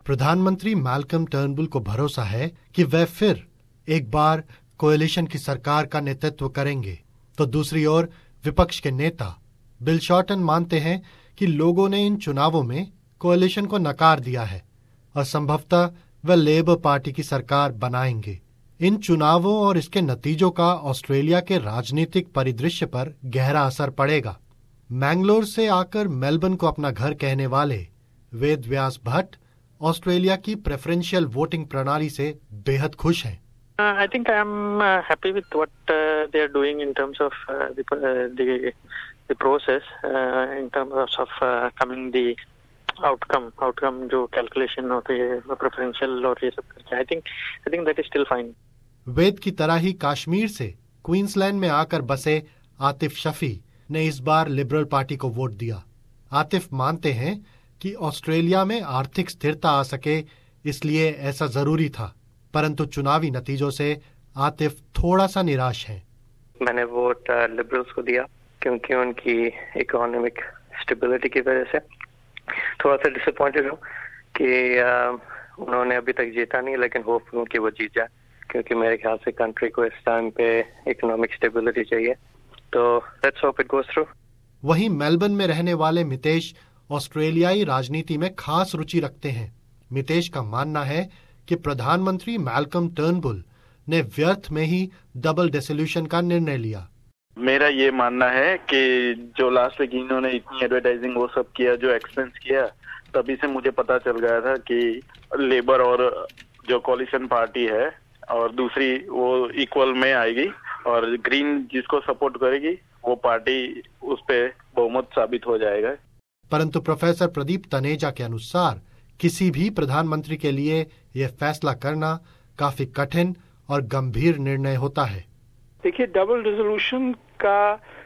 प्रधानमंत्री Malcolm Turnbull को भरोसा है कि वह फिर एक बार कोएलिशन की सरकार का नेतृत्व करेंगे, तो दूसरी ओर विपक्ष के नेता बिल शॉर्टन मानते हैं कि लोगों ने इन चुनावों में कोएलिशन को नकार दिया है और संभवतः वह लेबर पार्टी की सरकार बनाएंगे। इन चुनावों और इसके नतीजों का ऑस्ट्रेलिया के राजनीतिक परिदृश्य पर गहरा असर पड़ेगा। मैंगलोर से आकर मेलबर्न को अपना घर कहने वाले वेद व्यास भट्ट ऑस्ट्रेलिया की प्रेफरेंशियल वोटिंग प्रणाली से बेहद खुश हैं। I think I am happy with what they are doing in terms of the process, in terms of coming the outcome जो कैलकुलेशन होती है प्रेफरेंशियल और ये सब करके। I think that is still fine. वेद की तरह ही कश्मीर से क्वींसलैंड में आकर बसे आतिफ शफी ने इस बार लिबरल पार्टी को वोट दिया। आतिफ मानते हैं कि ऑस्ट्रेलिया में आर्थिक स्थिरता आ सके इसलिए ऐसा जरूरी था, परंतु चुनावी नतीजों से आतिफ थोड़ा सा निराश हैं। मैंने वोट लिबरल्स को दिया क्योंकि उनकी इकोनॉमिक स्टेबिलिटी की वजह से। थोड़ा सा डिसअपॉइंटेड हूँ कि उन्होंने अभी तक जीता नहीं, लेकिन होप हूँ कि वो जीत जाए, क्योंकि मेरे ख्याल से कंट्री को इस टाइम पे इकोनॉमिक स्टेबिलिटी चाहिए। तो let's hope it goes through. वहीं मेलबर्न में रहने वाले मितेश ऑस्ट्रेलियाई राजनीति में खास रुचि रखते हैं। मितेश का मानना है कि प्रधानमंत्री मैल्कम टर्नबुल ने व्यर्थ में ही डबल डिसोल्यूशन का निर्णय लिया। मेरा ये मानना है कि जो लास्ट वीक इन्होंने इतनी एडवर्टाइजिंग वो सब किया, जो एक्सपेंस किया, तभी से मुझे पता चल गया था कि लेबर और जो कोलिशन पार्टी है और दूसरी वो इक्वल में आएगी और ग्रीन जिसको सपोर्ट करेगी वो पार्टी उस पे बहुमत साबित हो जाएगा। परंतु प्रोफेसर प्रदीप तनेजा के अनुसार किसी भी प्रधानमंत्री के लिए यह फैसला करना काफी कठिन और गंभीर निर्णय होता है। देखिए, डबल रिजोल्यूशन का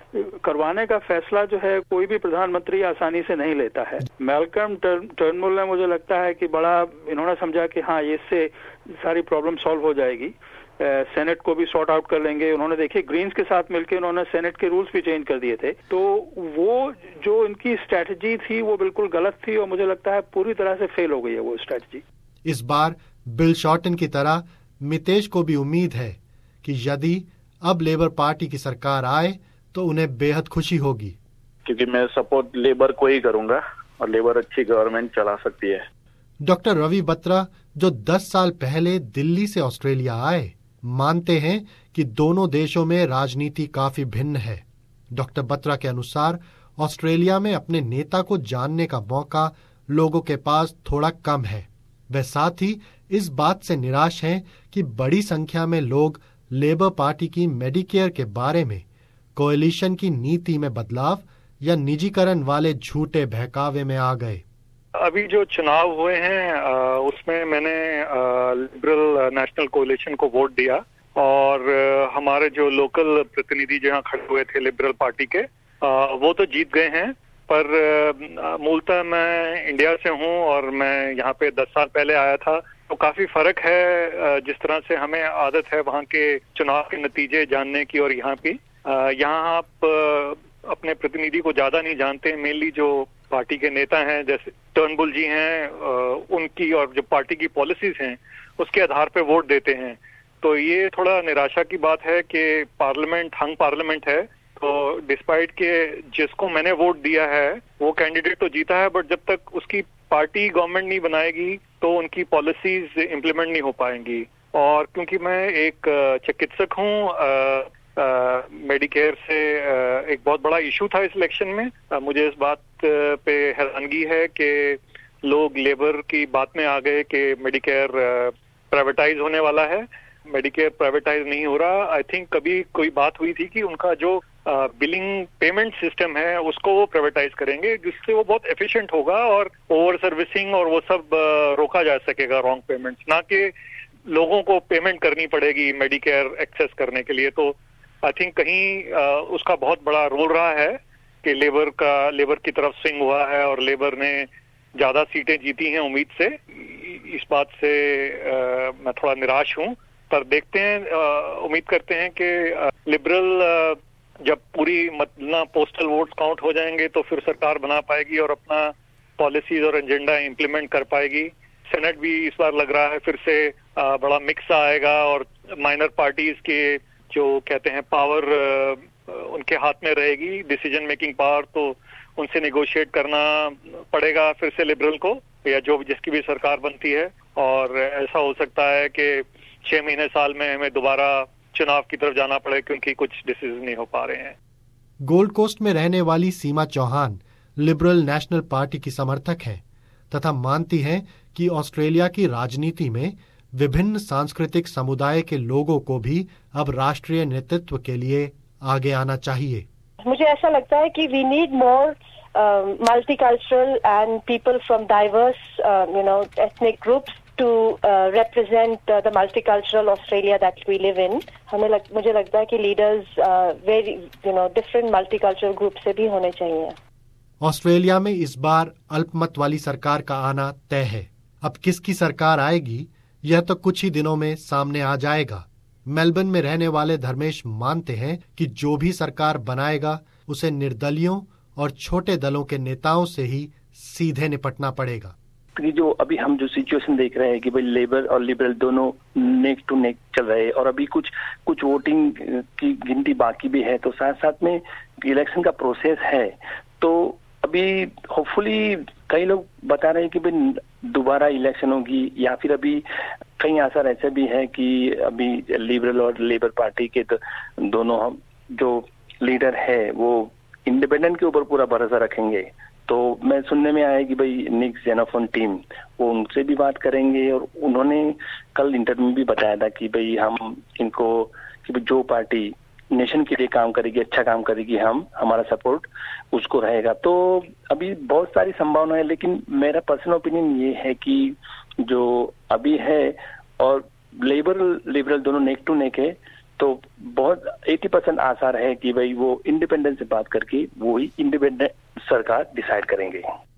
करवाने का फैसला जो है कोई भी प्रधानमंत्री आसानी से नहीं लेता है। मैल्कम टर्नबुल ने, मुझे लगता है कि बड़ा इन्होंने समझा कि हाँ, इससे सारी प्रॉब्लम सॉल्व हो जाएगी, सेनेट को भी सॉर्ट आउट कर लेंगे। उन्होंने देखिए ग्रीन्स के साथ मिलकर उन्होंने सेनेट के रूल्स भी चेंज कर दिए थे। तो वो जो इनकी स्ट्रैटेजी थी वो बिल्कुल गलत थी और मुझे लगता है पूरी तरह से फेल हो गई है वो स्ट्रैटेजी। इस बार बिल शॉर्टन की तरह मितेश को भी उम्मीद है कि यदि अब लेबर पार्टी की सरकार आए तो उन्हें बेहद खुशी होगी, क्योंकि मैं सपोर्ट लेबर को ही करूंगा और लेबर अच्छी गवर्नमेंट चला सकती है। डॉक्टर रवि बत्रा, जो 10 साल पहले दिल्ली से ऑस्ट्रेलिया आए, मानते हैं कि दोनों देशों में राजनीति काफी भिन्न है। डॉक्टर बत्रा के अनुसार ऑस्ट्रेलिया में अपने नेता को जानने का मौका लोगों के पास थोड़ा कम है। वे साथ ही इस बात से निराश हैं कि बड़ी संख्या में लोग लेबर पार्टी की मेडिकेयर के बारे में कोएलिशन की नीति में बदलाव या निजीकरण वाले झूठे बहकावे में आ गए। अभी जो चुनाव हुए हैं उसमें मैंने लिबरल नेशनल कोएलिशन को वोट दिया और हमारे जो लोकल प्रतिनिधि जहाँ खड़े हुए थे लिबरल पार्टी के वो तो जीत गए हैं, पर मूलतः मैं इंडिया से हूँ और मैं यहाँ पे 10 साल पहले आया था, तो काफी फर्क है जिस तरह से हमें आदत है वहाँ के चुनाव के नतीजे जानने की और यहाँ की। यहाँ आप अपने प्रतिनिधि को ज्यादा नहीं जानते, मेनली जो पार्टी के नेता हैं जैसे टर्नबुल जी हैं उनकी और जो पार्टी की पॉलिसीज हैं उसके आधार पे वोट देते हैं। तो ये थोड़ा निराशा की बात है कि पार्लियामेंट हंग पार्लियामेंट है, तो डिस्पाइट के जिसको मैंने वोट दिया है वो कैंडिडेट तो जीता है, बट जब तक उसकी पार्टी गवर्नमेंट नहीं बनाएगी तो उनकी पॉलिसीज इम्प्लीमेंट नहीं हो पाएंगी। और क्योंकि मैं एक चिकित्सक हूँ, मेडिकेयर से एक बहुत बड़ा इशू था इस इलेक्शन में। मुझे इस बात पे हैरानगी है कि लोग लेबर की बात में आ गए कि मेडिकेयर प्राइवेटाइज होने वाला है। मेडिकेयर प्राइवेटाइज नहीं हो रहा। आई थिंक कभी कोई बात हुई थी कि उनका जो बिलिंग पेमेंट सिस्टम है उसको वो प्राइवेटाइज करेंगे, जिससे वो बहुत एफिशिएंट होगा और ओवर सर्विसिंग और वो सब रोका जा सकेगा, रॉन्ग पेमेंट्स, ना कि लोगों को पेमेंट करनी पड़ेगी मेडिकेयर एक्सेस करने के लिए। तो आई थिंक कहीं उसका बहुत बड़ा रोल रहा है कि लेबर की तरफ स्विंग हुआ है और लेबर ने ज्यादा सीटें जीती हैं उम्मीद से। इस बात से मैं थोड़ा निराश हूं, पर देखते हैं, उम्मीद करते हैं कि लिबरल जब पूरी पोस्टल वोट्स काउंट हो जाएंगे तो फिर सरकार बना पाएगी और अपना पॉलिसीज और एजेंडा इम्प्लीमेंट कर पाएगी। सेनेट भी इस बार लग रहा है फिर से बड़ा मिक्स आएगा और माइनर पार्टीज के जो कहते हैं पावर उनके हाथ में रहेगी, डिसीजन मेकिंग पावर, तो उनसे नेगोशिएट करना पड़ेगा फिर से लिबरल को या जो जिसकी भी सरकार बनती है। और ऐसा हो सकता है कि 6 महीने साल में हमें दोबारा चुनाव की तरफ जाना पड़े क्योंकि कुछ डिसीजन नहीं हो पा रहे हैं। गोल्ड कोस्ट में रहने वाली Seema Chauhan liberal national party की समर्थक हैं तथा मानती हैं कि ऑस्ट्रेलिया की राजनीति में विभिन्न सांस्कृतिक समुदाय के लोगों को भी अब राष्ट्रीय नेतृत्व के लिए आगे आना चाहिए। मुझे ऐसा लगता है कि we need more multicultural and people from diverse, ethnic groups to represent the multicultural Australia that we live in. मुझे लगता है कि leaders very, different multicultural groups से भी होने चाहिए। ऑस्ट्रेलिया में इस बार अल्पमत वाली सरकार का आना तय है। अब किसकी सरकार आएगी यह तो कुछ ही दिनों में सामने आ जाएगा। मेलबर्न में रहने वाले धर्मेश मानते हैं कि जो भी सरकार बनाएगा उसे निर्दलियों और छोटे दलों के नेताओं से ही सीधे निपटना पड़ेगा। कि जो अभी हम जो सिचुएशन देख रहे हैं कि भाई लेबर और लिबरल दोनों नेक टू नेक चल रहे हैं और अभी कुछ वोटिंग की गिनती बाकी भी है, तो साथ साथ में इलेक्शन का प्रोसेस है। तो अभी होपफुली कई लोग बता रहे हैं कि भाई दोबारा इलेक्शन होगी या फिर अभी कई आसार ऐसे भी है कि अभी लिबरल और लेबर पार्टी के दोनों जो लीडर है वो इंडिपेंडेंट के ऊपर पूरा भरोसा रखेंगे। तो मैं सुनने में आया कि भाई निक जेनोफोन टीम वो उनसे भी बात करेंगे और उन्होंने कल इंटरव्यू में भी बताया था कि भाई हम इनको कि जो पार्टी नेशन के लिए काम करेगी, अच्छा काम करेगी, हमारा सपोर्ट उसको रहेगा। तो अभी बहुत सारी संभावना है, लेकिन मेरा पर्सनल ओपिनियन ये है कि जो अभी है और लिबरल दोनों नेक टू नेक है, तो बहुत 80% आसार है कि भाई वो इंडिपेंडेंस से बात करके वो ही इंडिपेंडेंट सरकार डिसाइड करेंगे।